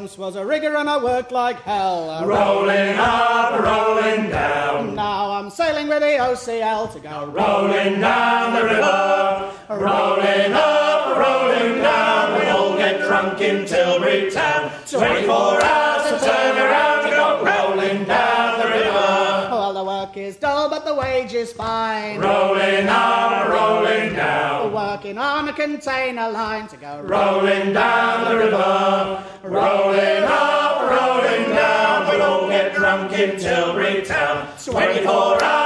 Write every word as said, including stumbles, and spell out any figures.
once was a rigger and I worked like hell. Rolling up, rolling down. Now I'm sailing with the O C L to go rolling down the river. Rolling up, rolling down. We all get drunk in Tilbury town. Twenty-four hours to turn around to go rolling down the river. Well, the work is dull, but the wage is fine. Rolling up, rolling down. Working on a container line to go rolling down the river. Rolling up, rolling down. We'll all get drunk in Tilbury town. Twenty-four hours.